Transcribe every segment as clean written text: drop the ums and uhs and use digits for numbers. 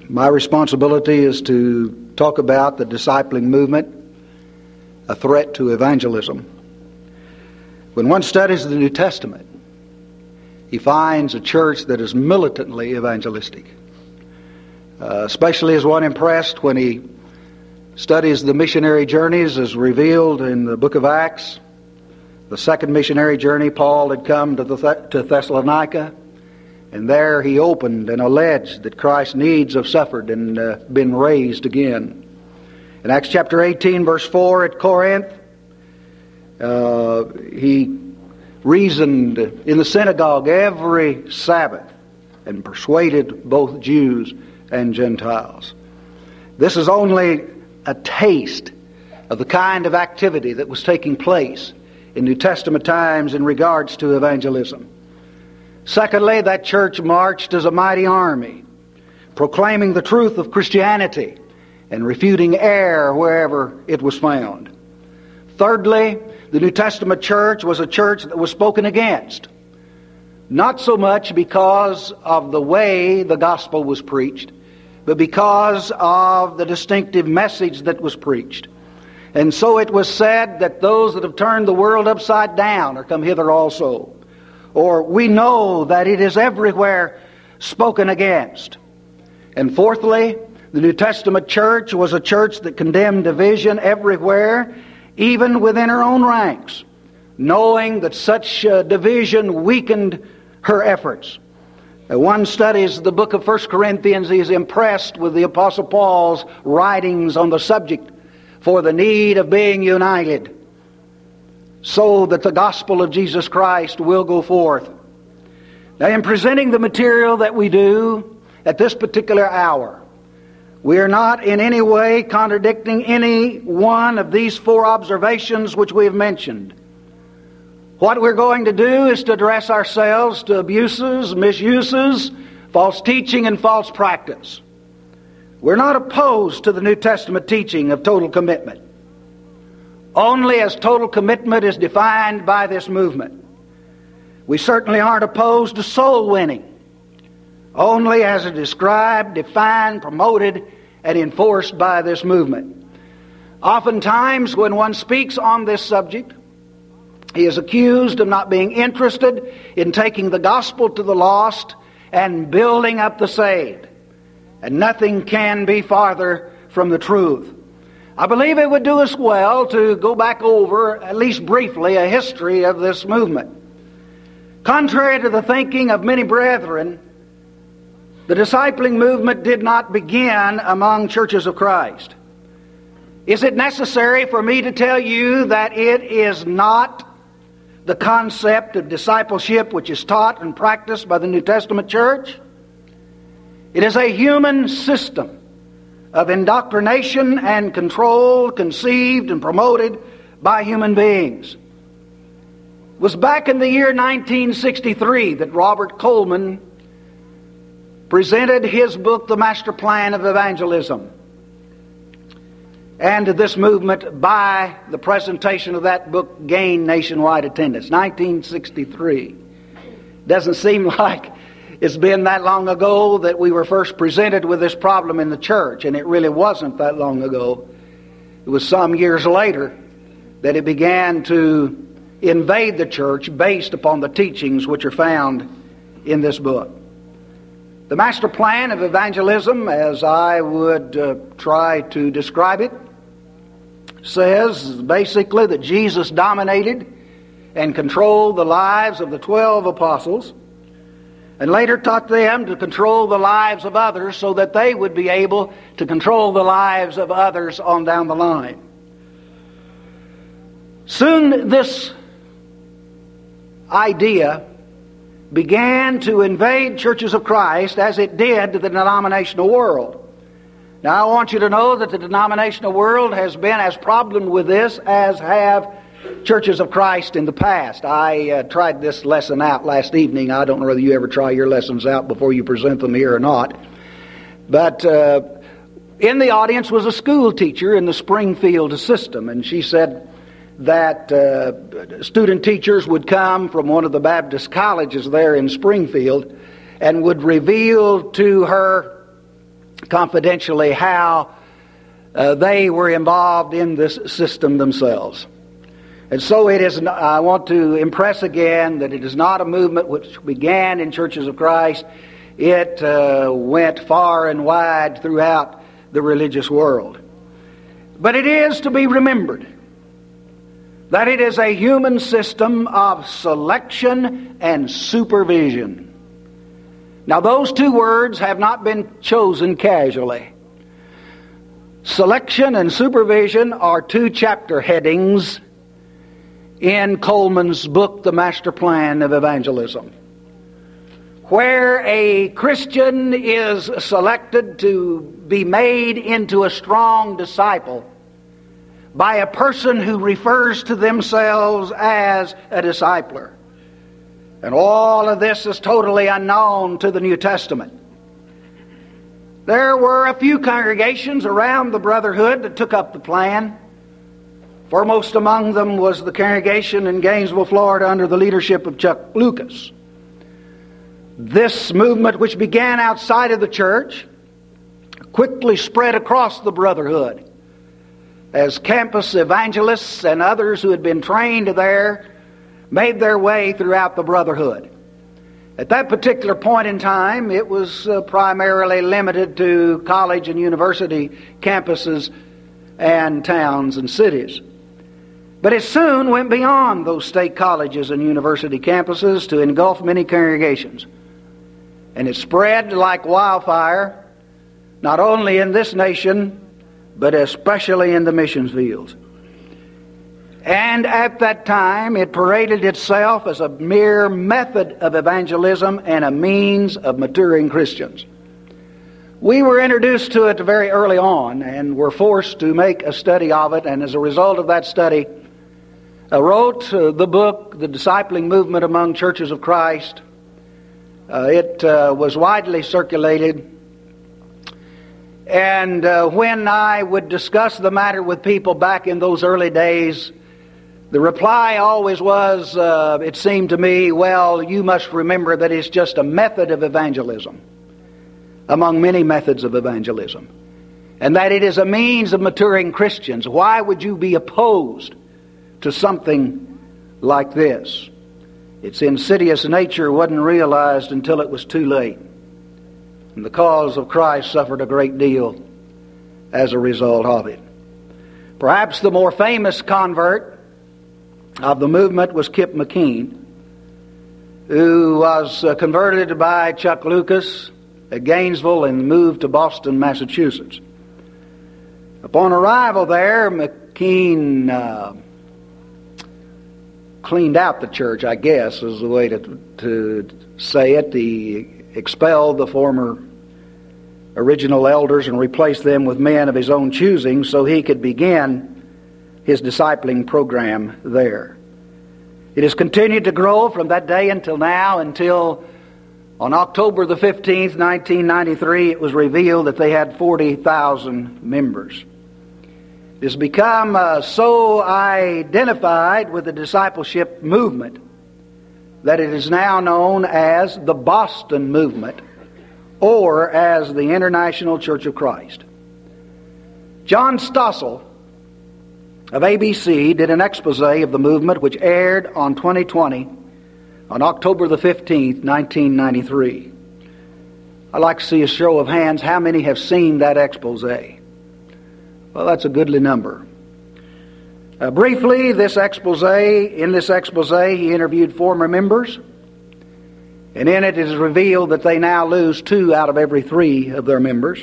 My responsibility is to talk about the discipling movement, a threat to evangelism. When one studies the New Testament, he finds a church that is militantly evangelistic. Especially is one impressed when he studies the missionary journeys as revealed in the book of Acts. The second missionary journey, Paul had come to Thessalonica, and there he opened and alleged that Christ's needs have suffered and been raised again. In Acts chapter 18, verse 4 at Corinth, he reasoned in the synagogue every Sabbath and persuaded both Jews and Gentiles. This is only a taste of the kind of activity that was taking place in New Testament times in regards to evangelism. Secondly, that church marched as a mighty army, proclaiming the truth of Christianity and refuting error wherever it was found. Thirdly, the New Testament church was a church that was spoken against, not so much because of the way the gospel was preached, but because of the distinctive message that was preached. And so it was said that those that have turned the world upside down are come hither also. Or we know that it is everywhere spoken against. And fourthly, the New Testament church was a church that condemned division everywhere, even within her own ranks, knowing that such division weakened her efforts. One studies the book of 1 Corinthians, he is impressed with the Apostle Paul's writings on the subject for the need of being united, so that the gospel of Jesus Christ will go forth. Now, in presenting the material that we do at this particular hour, we are not in any way contradicting any one of these four observations which we have mentioned. What we're going to do is to address ourselves to abuses, misuses, false teaching, and false practice. We're not opposed to the New Testament teaching of total commitment, only as total commitment is defined by this movement. We certainly aren't opposed to soul winning, only as it is described, defined, promoted, and enforced by this movement. Oftentimes, when one speaks on this subject, he is accused of not being interested in taking the gospel to the lost and building up the saved. And nothing can be farther from the truth. I believe it would do us well to go back over, at least briefly, a history of this movement. Contrary to the thinking of many brethren, the discipling movement did not begin among churches of Christ. Is it necessary for me to tell you that it is not the concept of discipleship which is taught and practiced by the New Testament church? It is a human system of indoctrination and control conceived and promoted by human beings. It was back in the year 1963 that Robert Coleman presented his book, The Master Plan of Evangelism. And this movement, by the presentation of that book, gained nationwide attendance. 1963. Doesn't seem like it's been that long ago that we were first presented with this problem in the church, and it really wasn't that long ago. It was some years later that it began to invade the church based upon the teachings which are found in this book. The Master Plan of Evangelism, as I would try to describe it, says basically that Jesus dominated and controlled the lives of the 12 apostles, and later taught them to control the lives of others so that they would be able to control the lives of others on down the line. Soon this idea began to invade churches of Christ as it did the denominational world. Now I want you to know that the denominational world has been as problem with this as have churches of Christ in the past. I tried this lesson out last evening. I don't know whether you ever try your lessons out before you present them here or not. But in the audience was a school teacher in the Springfield system, and she said that student teachers would come from one of the Baptist colleges there in Springfield and would reveal to her confidentially how they were involved in this system themselves. And so it is. I want to impress again that it is not a movement which began in churches of Christ. It went far and wide throughout the religious world. But it is to be remembered that it is a human system of selection and supervision. Now, those two words have not been chosen casually. Selection and supervision are two chapter headings in Coleman's book, The Master Plan of Evangelism, where a Christian is selected to be made into a strong disciple by a person who refers to themselves as a discipler. And all of this is totally unknown to the New Testament. There were a few congregations around the Brotherhood that took up the plan. Foremost among them was the congregation in Gainesville, Florida, under the leadership of Chuck Lucas. This movement, which began outside of the church, quickly spread across the Brotherhood as campus evangelists and others who had been trained there made their way throughout the Brotherhood. At that particular point in time, it was primarily limited to college and university campuses and towns and cities. But it soon went beyond those state colleges and university campuses to engulf many congregations. And it spread like wildfire, not only in this nation, but especially in the missions fields. And at that time, it paraded itself as a mere method of evangelism and a means of maturing Christians. We were introduced to it very early on and were forced to make a study of it, and as a result of that study, I wrote the book, The Discipling Movement Among Churches of Christ. It was widely circulated. And when I would discuss the matter with people back in those early days, the reply always was, it seemed to me, well, you must remember that it's just a method of evangelism among many methods of evangelism, and that it is a means of maturing Christians. Why would you be opposed to something like this? Its insidious nature wasn't realized until it was too late. And the cause of Christ suffered a great deal as a result of it. Perhaps the more famous convert of the movement was Kip McKean, who was converted by Chuck Lucas at Gainesville and moved to Boston, Massachusetts. Upon arrival there, McKean cleaned out the church, I guess is the way to say it. He expelled the former original elders and replaced them with men of his own choosing so he could begin his discipling program there. It has continued to grow from that day until now, until on October the 15th, 1993, it was revealed that they had 40,000 members. It has become so identified with the discipleship movement that it is now known as the Boston Movement, or as the International Church of Christ. John Stossel of ABC did an expose of the movement which aired on 2020 on October the 15th, 1993. I'd like to see a show of hands. How many have seen that expose? Well, that's a goodly number. Briefly, in this expose, he interviewed former members, and in it is revealed that they now lose 2 out of every 3 of their members.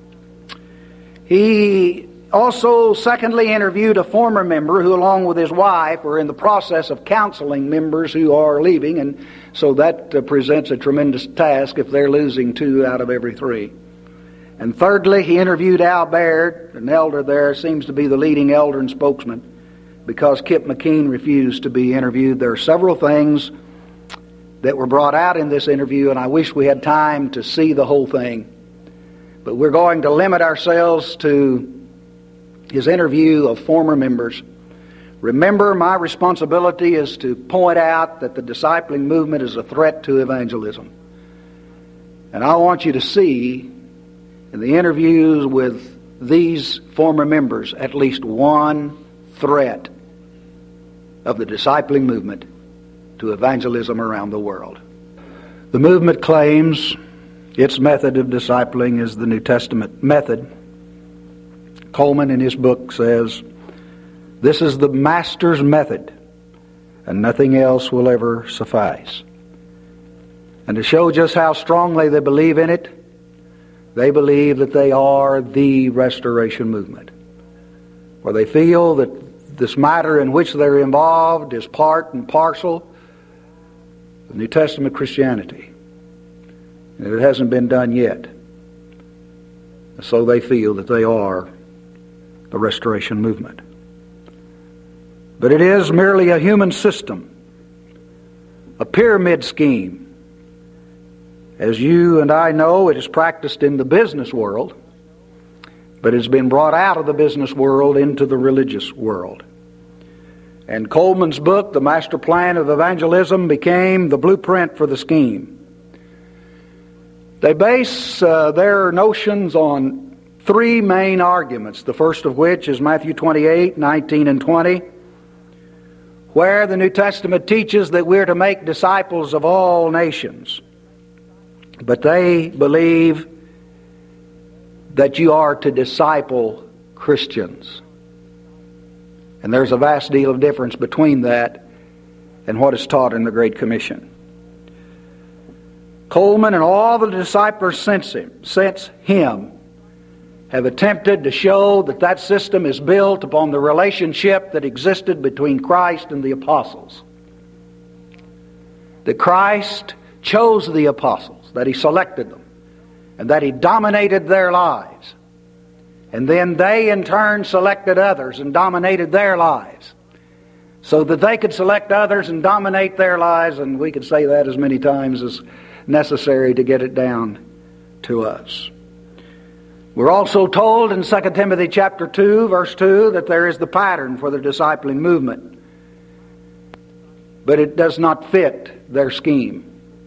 He also, secondly, interviewed a former member who, along with his wife, were in the process of counseling members who are leaving, and so that presents a tremendous task if they're losing 2 out of every 3. And thirdly, he interviewed Al Baird, an elder there, seems to be the leading elder and spokesman, because Kip McKean refused to be interviewed. There are several things that were brought out in this interview, and I wish we had time to see the whole thing. But we're going to limit ourselves to his interview of former members. Remember, my responsibility is to point out that the discipling movement is a threat to evangelism. And I want you to see in the interviews with these former members, at least one threat of the discipling movement to evangelism around the world. The movement claims its method of discipling is the New Testament method. Coleman in his book says, "This is the Master's method, and nothing else will ever suffice." And to show just how strongly they believe in it, they believe that they are the Restoration Movement, for they feel that this matter in which they're involved is part and parcel of New Testament Christianity, and it hasn't been done yet. So they feel that they are the Restoration Movement. But it is merely a human system, a pyramid scheme. As you and I know, it is practiced in the business world, but it's been brought out of the business world into the religious world. And Coleman's book, The Master Plan of Evangelism, became the blueprint for the scheme. They base their notions on three main arguments, the first of which is Matthew 28, 19 and 20, where the New Testament teaches that we're to make disciples of all nations. But they believe that you are to disciple Christians. And there's a vast deal of difference between that and what is taught in the Great Commission. Coleman and all the disciples since him have attempted to show that that system is built upon the relationship that existed between Christ and the apostles. That Christ chose the apostles, that He selected them, and that He dominated their lives. And then they in turn selected others and dominated their lives, so that they could select others and dominate their lives, and we could say that as many times as necessary to get it down to us. We're also told in 2 Timothy chapter 2, verse 2, that there is the pattern for the discipling movement. But it does not fit their scheme.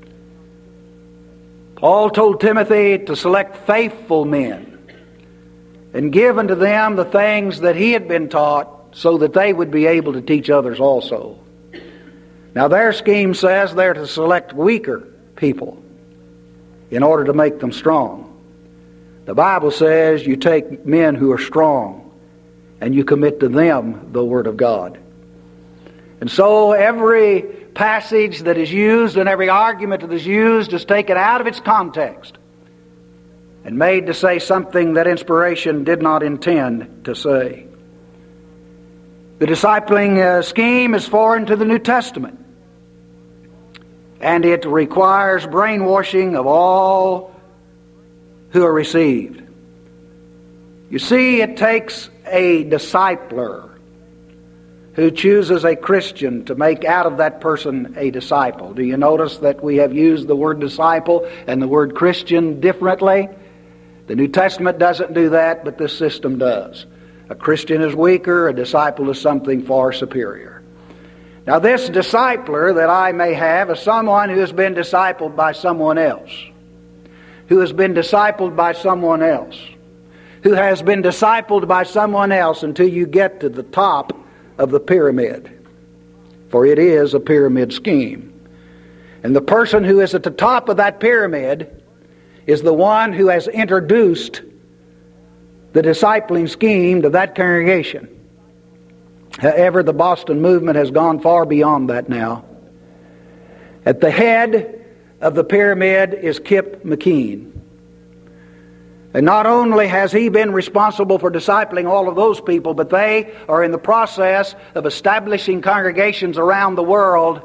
Paul told Timothy to select faithful men and give unto them the things that he had been taught, so that they would be able to teach others also. Now their scheme says they're to select weaker people in order to make them strong. The Bible says you take men who are strong and you commit to them the Word of God. And so every passage that is used and every argument that is used is taken out of its context and made to say something that inspiration did not intend to say. The discipling scheme is foreign to the New Testament, and it requires brainwashing of all who are received. You see, it takes a discipler who chooses a Christian to make out of that person a disciple. Do you notice that we have used the word disciple and the word Christian differently? The New Testament doesn't do that, but this system does. A Christian is weaker, a disciple is something far superior. Now this discipler that I may have is someone who has been discipled by someone else, who has been discipled by someone else, who has been discipled by someone else until you get to the top of the pyramid. For it is a pyramid scheme. And the person who is at the top of that pyramid is the one who has introduced the discipling scheme to that congregation. However, the Boston movement has gone far beyond that now. At the head of the pyramid is Kip McKean. And not only has he been responsible for discipling all of those people, but they are in the process of establishing congregations around the world,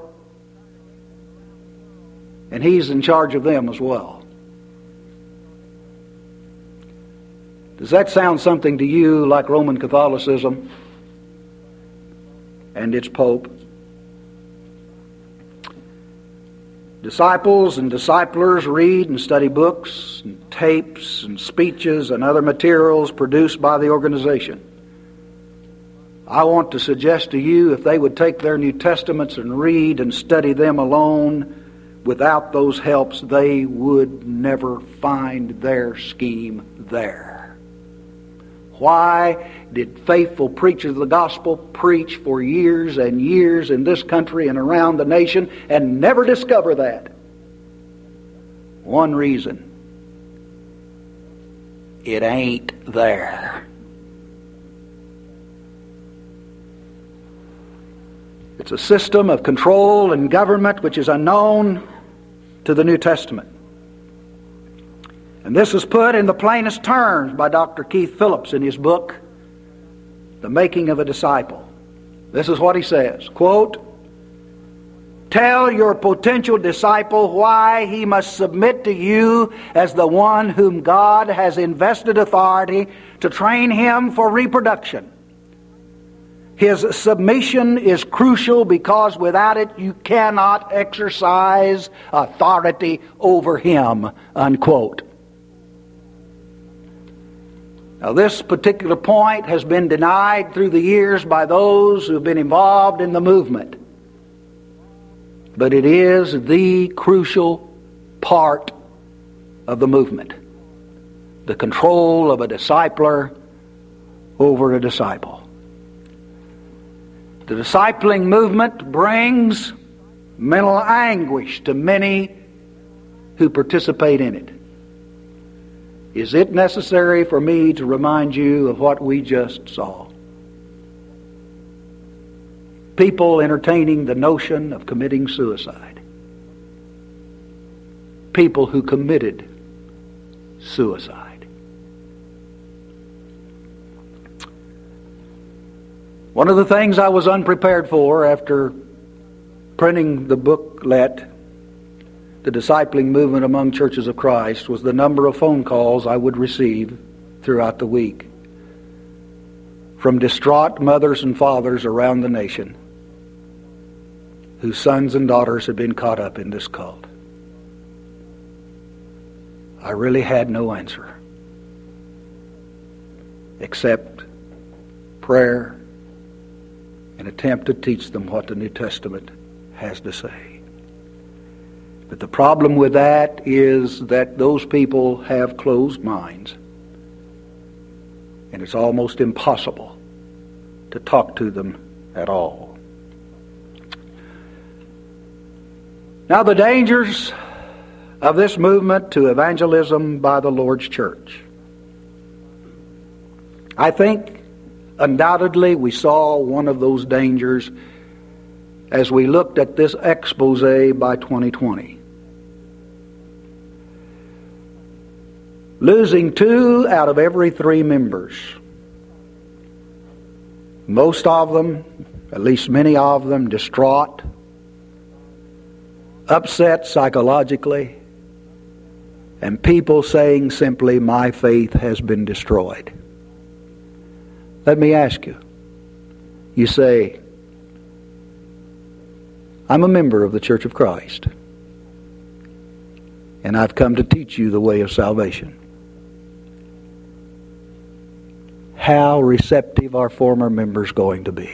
and he's in charge of them as well. Does that sound something to you like Roman Catholicism and its Pope? Disciples and disciplers read and study books and tapes and speeches and other materials produced by the organization. I want to suggest to you, if they would take their New Testaments and read and study them alone without those helps, they would never find their scheme there. Why did faithful preachers of the gospel preach for years and years in this country and around the nation and never discover that? One reason: it ain't there. It's a system of control and government which is unknown to the New Testament. And this is put in the plainest terms by Dr. Keith Phillips in his book, The Making of a Disciple. This is what he says, quote, "Tell your potential disciple why he must submit to you as the one whom God has invested authority to train him for reproduction. His submission is crucial because without it you cannot exercise authority over him," unquote. Now, this particular point has been denied through the years by those who have been involved in the movement. But it is the crucial part of the movement. The control of a discipler over a disciple. The discipling movement brings mental anguish to many who participate in it. Is it necessary for me to remind you of what we just saw? People entertaining the notion of committing suicide. People who committed suicide. One of the things I was unprepared for after printing the booklet, The Discipling Movement Among Churches of Christ, was the number of phone calls I would receive throughout the week from distraught mothers and fathers around the nation whose sons and daughters had been caught up in this cult. I really had no answer except prayer and attempt to teach them what the New Testament has to say. But the problem with that is that those people have closed minds, and it's almost impossible to talk to them at all. Now, the dangers of this movement to evangelism by the Lord's church. I think undoubtedly we saw one of those dangers as we looked at this expose by 2020. Losing 2 out of every 3 members. Most of them, at least many of them, distraught, upset psychologically, and people saying simply, "My faith has been destroyed." Let me ask you. You say, "I'm a member of the Church of Christ, and I've come to teach you the way of salvation." How receptive are former members going to be?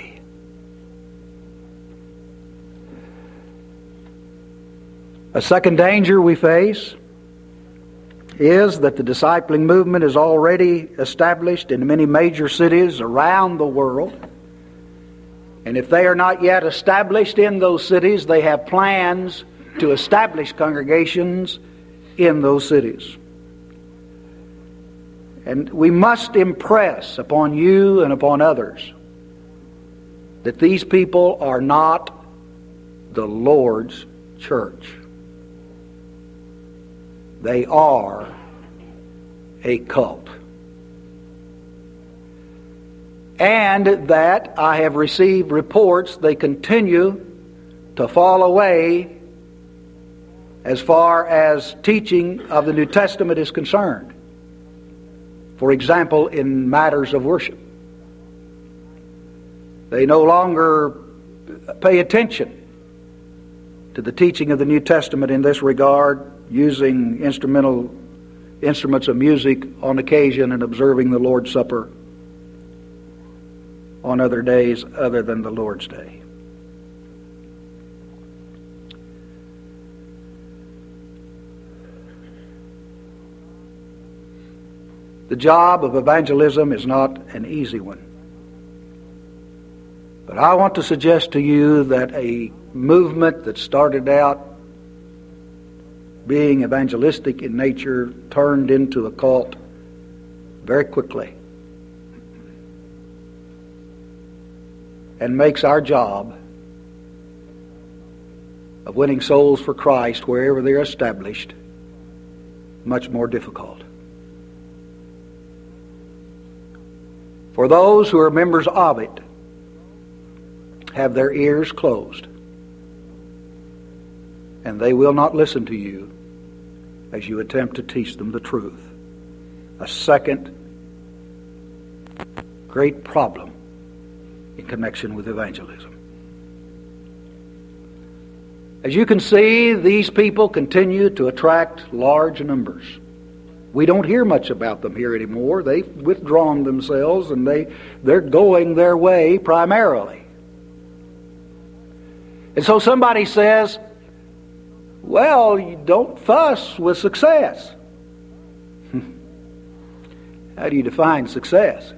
A second danger we face is that the discipling movement is already established in many major cities around the world. And if they are not yet established in those cities, they have plans to establish congregations in those cities. And we must impress upon you and upon others that these people are not the Lord's church. They are a cult. And that I have received reports they continue to fall away as far as teaching of the New Testament is concerned. For example, in matters of worship. They no longer pay attention to the teaching of the New Testament in this regard, using instruments of music on occasion and observing the Lord's Supper on other days other than the Lord's Day. The job of evangelism is not an easy one. But I want to suggest to you that a movement that started out being evangelistic in nature turned into a cult very quickly, and makes our job of winning souls for Christ wherever they're established much more difficult. For those who are members of it have their ears closed, and they will not listen to you as you attempt to teach them the truth. A second great problem in connection with evangelism. As you can see, these people continue to attract large numbers. We don't hear much about them here anymore. They've withdrawn themselves, and they're going their way primarily. And so somebody says, well, you don't fuss with success. How do you define success?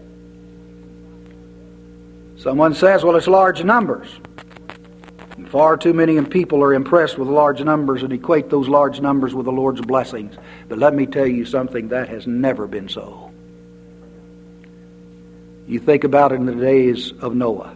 Someone says, well, it's large numbers. And far too many people are impressed with large numbers and equate those large numbers with the Lord's blessings. But let me tell you something, that has never been so. You think about it in the days of Noah.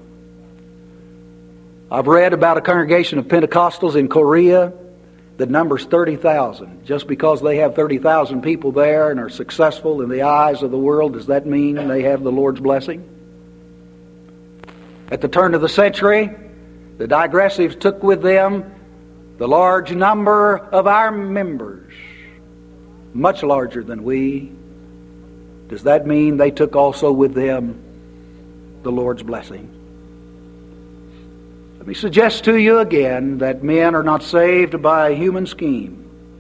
I've read about a congregation of Pentecostals in Korea that numbers 30,000. Just because they have 30,000 people there and are successful in the eyes of the world, does that mean they have the Lord's blessing? At the turn of the century, the digressives took with them the large number of our members, much larger than we. Does that mean they took also with them the Lord's blessing? Let me suggest to you again that men are not saved by a human scheme.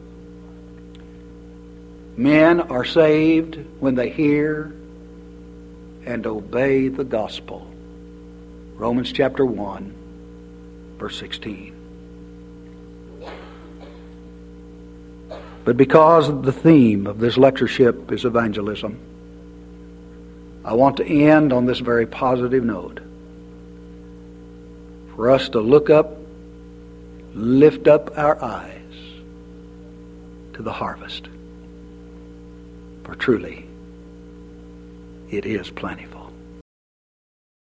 Men are saved when they hear and obey the gospel. Romans chapter 1, verse 16. But because the theme of this lectureship is evangelism, I want to end on this very positive note. For us to look up, lift up our eyes to the harvest. For truly, it is plentiful.